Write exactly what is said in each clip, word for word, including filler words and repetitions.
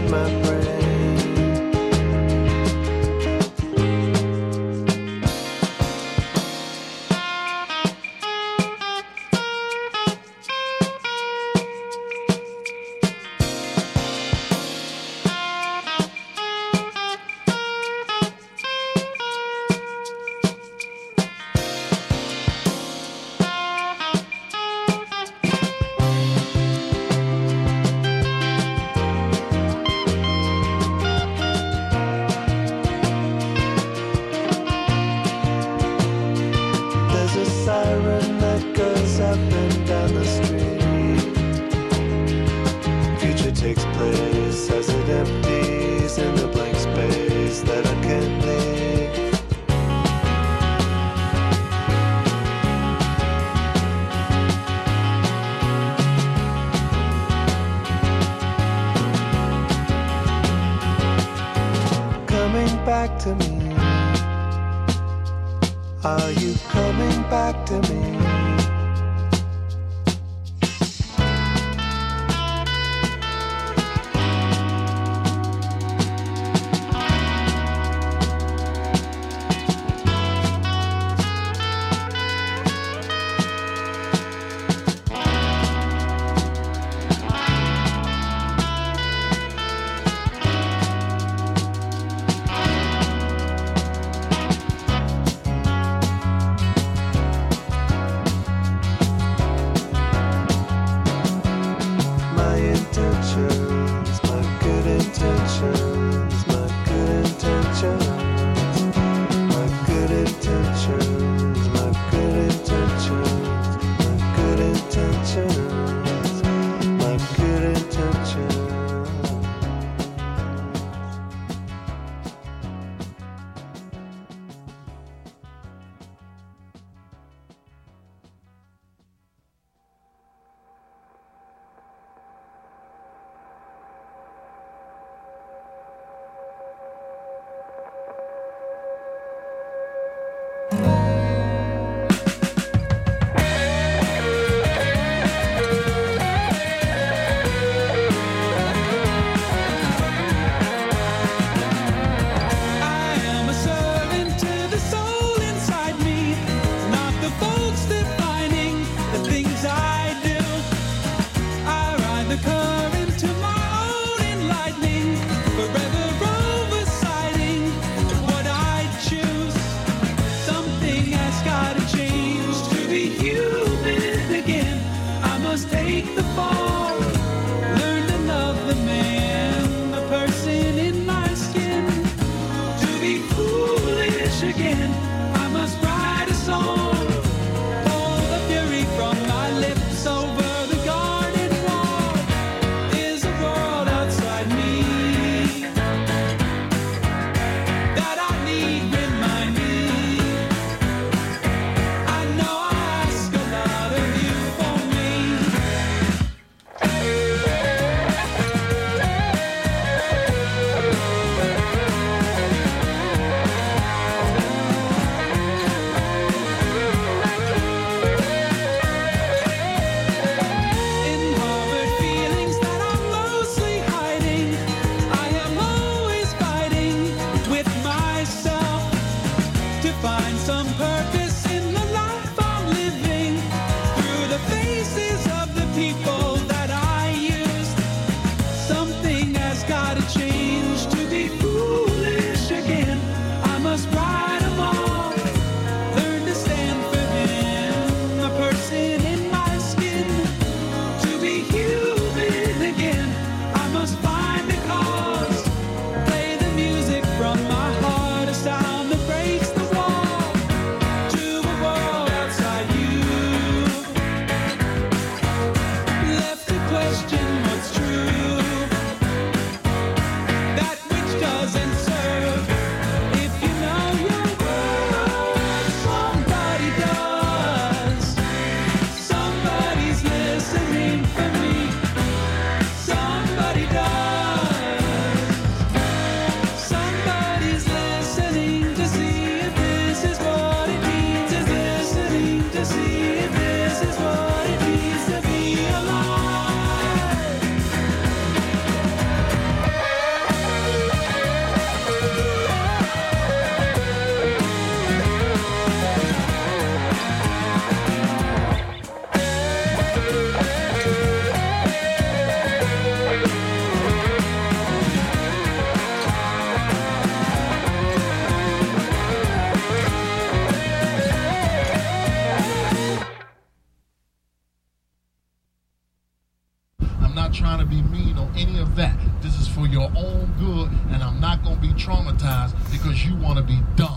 in my brain. Siren that goes up and down the street. Future takes place as it empties in the blank space that I can't leave. Coming back to me. Are you coming back to me? own good, and I'm not going to be traumatized because you want to be dumb.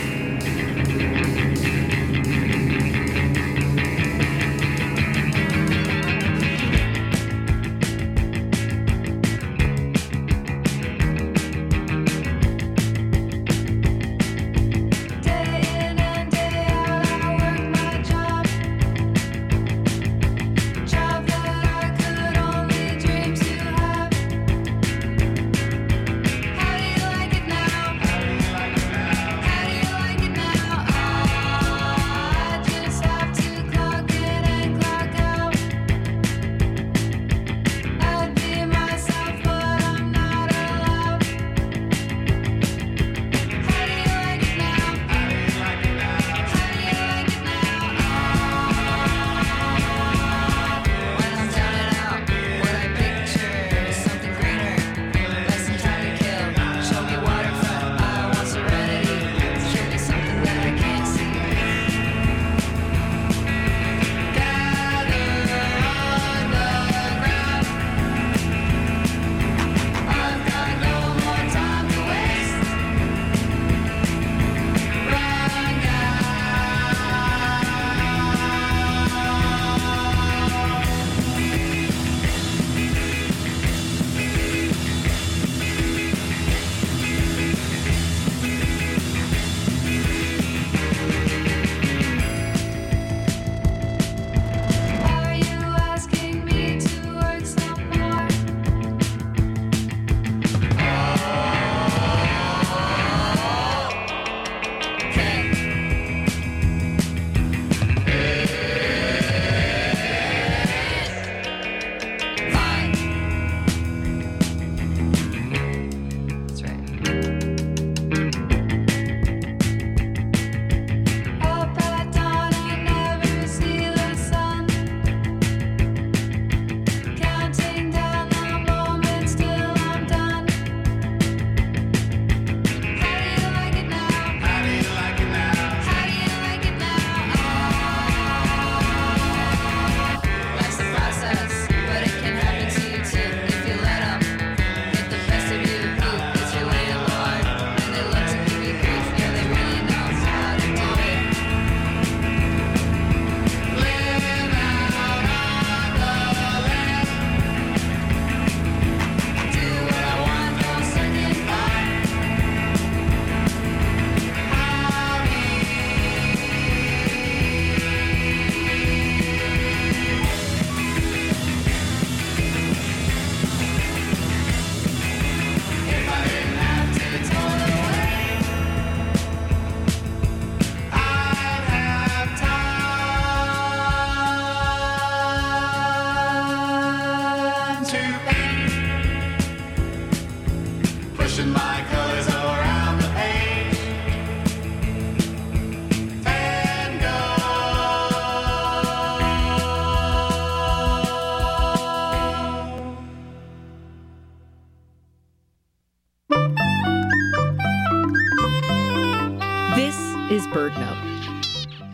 is BirdNote.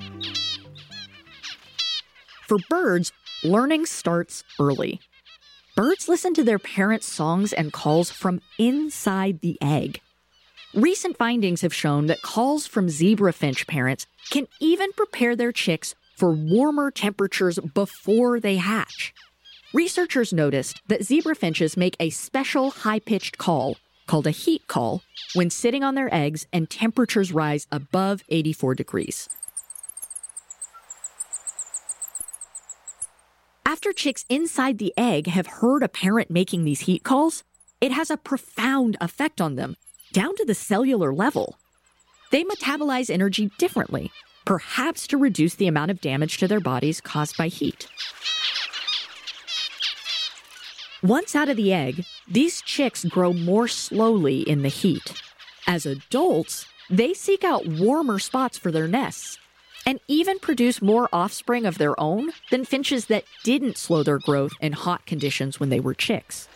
For birds, learning starts early. Birds listen to their parents' songs and calls from inside the egg. Recent findings have shown that calls from zebra finch parents can even prepare their chicks for warmer temperatures before they hatch. Researchers noticed that zebra finches make a special high-pitched call, called a heat call, when sitting on their eggs and temperatures rise above eighty-four degrees. After chicks inside the egg have heard a parent making these heat calls, it has a profound effect on them, down to the cellular level. They metabolize energy differently, perhaps to reduce the amount of damage to their bodies caused by heat. Once out of the egg, these chicks grow more slowly in the heat. As adults, they seek out warmer spots for their nests, and even produce more offspring of their own than finches that didn't slow their growth in hot conditions when they were chicks.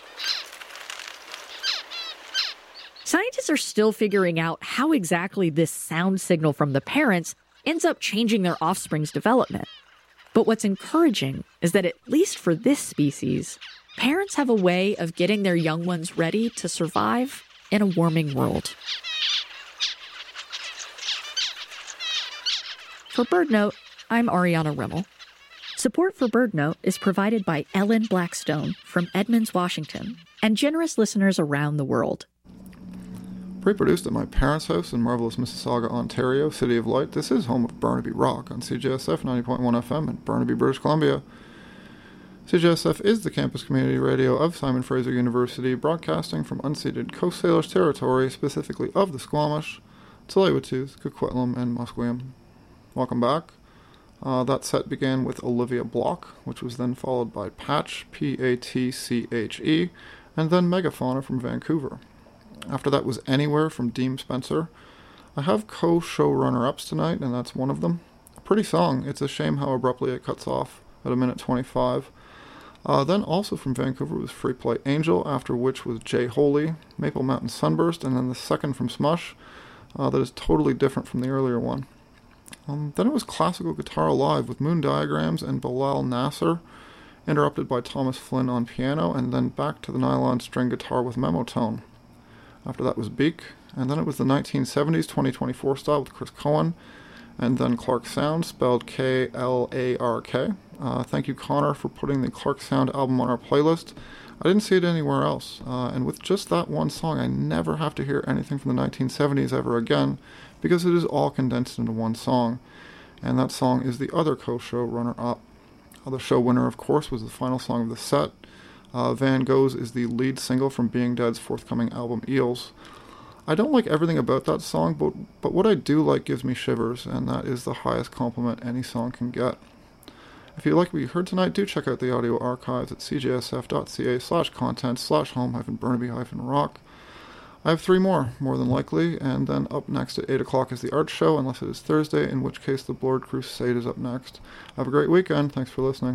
Scientists are still figuring out how exactly this sound signal from the parents ends up changing their offspring's development. But what's encouraging is that at least for this species, parents have a way of getting their young ones ready to survive in a warming world. For BirdNote, I'm Ariana Rimmel. Support for BirdNote is provided by Ellen Blackstone from Edmonds, Washington, and generous listeners around the world. Pre-produced at my parents' house in marvelous Mississauga, Ontario, City of Light, this is home of Burnaby Rock on C J S F ninety point one F M in Burnaby, British Columbia. C J S F is the campus community radio of Simon Fraser University, broadcasting from unceded Coast Salish territory, specifically of the Squamish, Tsleil-Waututh, Coquitlam, and Musqueam. Welcome back. Uh, that set began with Olivia Block, which was then followed by Patch, P A T C H E, and then Megafauna from Vancouver. After that was Anywhere from Dean Spencer. I have co-showrunner-ups tonight, and that's one of them. A pretty song. It's a shame how abruptly it cuts off at a minute twenty-five. Uh, then also from Vancouver was Free Play Angel, after which was Jay Holy, Maple Mountain Sunburst, and then the second from Smush, uh, that is totally different from the earlier one. Um, then it was Classical Guitar Alive with Moon Diagrams and Bilal Nasser, interrupted by Thomas Flynn on piano, and then back to the nylon string guitar with Memotone. After that was Beak, and then it was the nineteen seventies twenty twenty-four style with Chris Cohen, and then Clark Sound, spelled K L A R K. Uh, thank you, Connor, for putting the Clark Sound album on our playlist. I didn't see it anywhere else, uh, and with just that one song, I never have to hear anything from the nineteen seventies ever again, because it is all condensed into one song, and that song is the other co-show runner-up. Uh, the show winner, of course, was the final song of the set. Uh, Van Gogh's is the lead single from Being Dead's forthcoming album, Eels. I don't like everything about that song, but, but what I do like gives me shivers, and that is the highest compliment any song can get. If you like what you heard tonight, do check out the audio archives at cjsf.ca slash content slash home hyphen Burnaby hyphen rock. I have three more, more than likely, and then up next at eight o'clock is the art show, unless it is Thursday, in which case the Blurred Crusade is up next. Have a great weekend. Thanks for listening.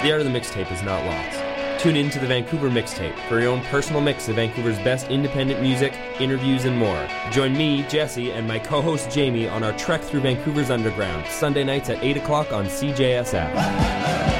The art of the mixtape is not lost. Tune in to the Vancouver Mixtape for your own personal mix of Vancouver's best independent music, interviews, and more. Join me, Jesse, and my co-host Jamie on our trek through Vancouver's underground, Sunday nights at eight o'clock on C J S F.